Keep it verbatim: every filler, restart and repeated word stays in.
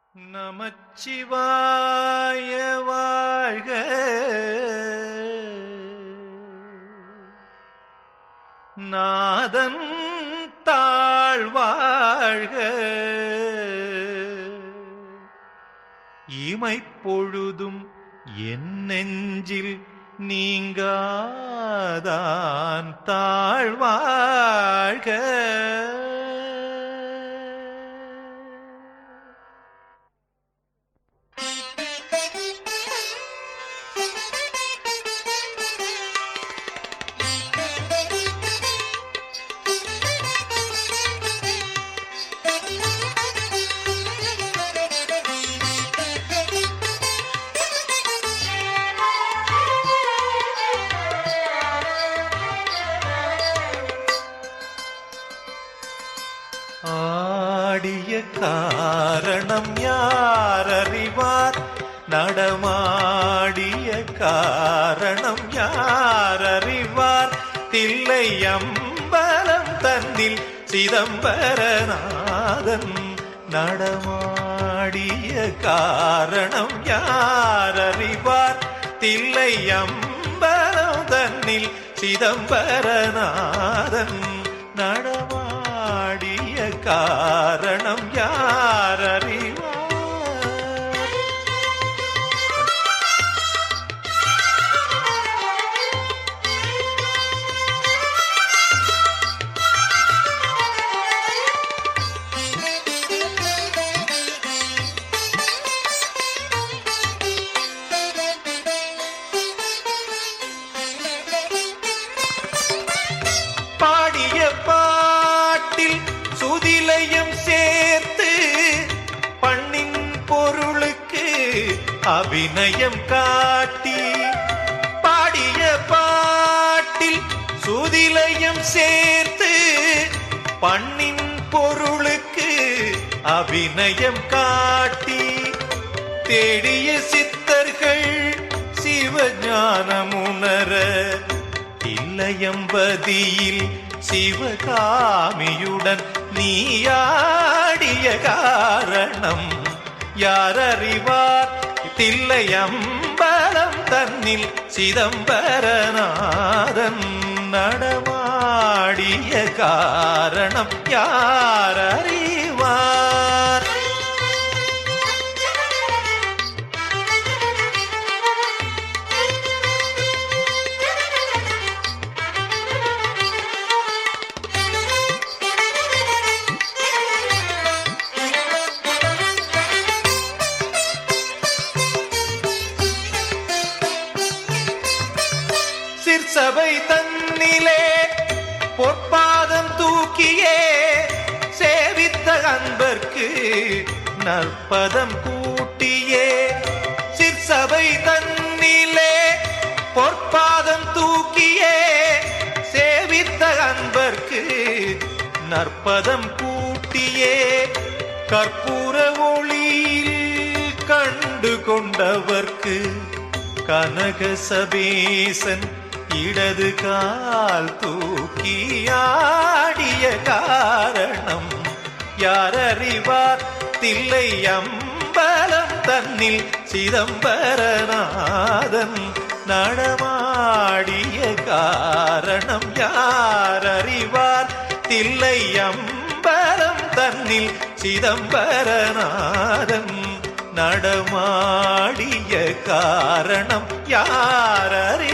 நமச்சிவாய வாழ்க, நாதன் தாழ்வாழ்க, இமைப்பொழுதும் என் நெஞ்சில் நீங்காதான் தாழ்வாழ்க. ஆடிய காரணம் யாரறிவார், நடமாடிய காரணம் யாரறிவார், தில்லை அம்பலம் தன்னில் சிதம்பரநாதன் நடமாடிய காரணம் யாரறிவார், தில்லை அம்பலம் தன்னில் சிதம்பரநாதன் நடமாடிய காரணம் யாரறிவார். பாடிய பாட்டில் சுதிலையும் சேர்த்து பண்ணின் பொருளுக்கு அபிநயம் காட்டி, பாடிய பாட்டில் சுதிலையும் சேர்த்து பண்ணின் பொருளுக்கு அபிநயம் காட்டி, தேடிய சித்தர்கள் சிவஞானமுணர இல்லையம்பதியில் சிவகாமியுடன் நீயாடிய காரணம் யாரறிவார், தில்லையம்பலம் தன்னில் சிதம்பரநாதன் நடமாடிய காரணம் யாரறிவார். சிற்சபை தன்னிலே பொற்பாதம் தூக்கியே சேவித்த அன்பர்க்கு நற்பதம் கூட்டியே, சிற்சபை தன்னிலே பொற்பாதம் தூக்கியே சேவித்த அன்பர்க்கு நற்பதம் கூட்டியே, கற்பூர ஒளியில் கண்டு கொண்டவர்க்கு கனக சபேசன் இடது கால் தூக்கி ஆடிய காரணம் யாரறிவார், தில்லை அம்பலம் தன்னில் சிதம்பரநாதன் நடமாடிய காரணம் யாரறிவார், தில்லை அம்பலம் தன்னில் சிதம்பரநாதன் நடமாடிய காரணம் யாரறிவார்.